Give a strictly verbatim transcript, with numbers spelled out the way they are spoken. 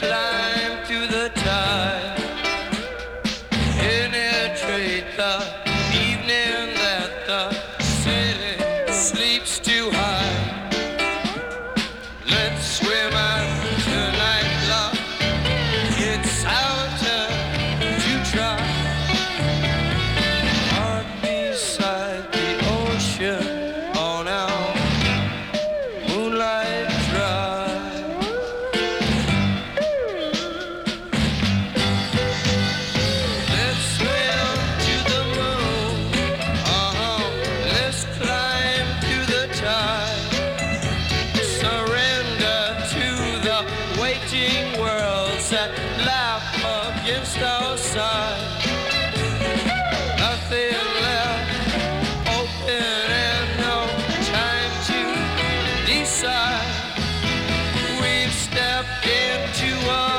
climb through the tide, penetrate the evening that the city sleeps too high. Let's swim out tonight, love. It's our turn to try. Heart beside the ocean on our moonlight drive. Let's swim to the moon. Uh-huh. Let's climb through the tide. Surrender to the waiting worlds that laugh against our side. Nothing left open and no time to decide. We've stepped into a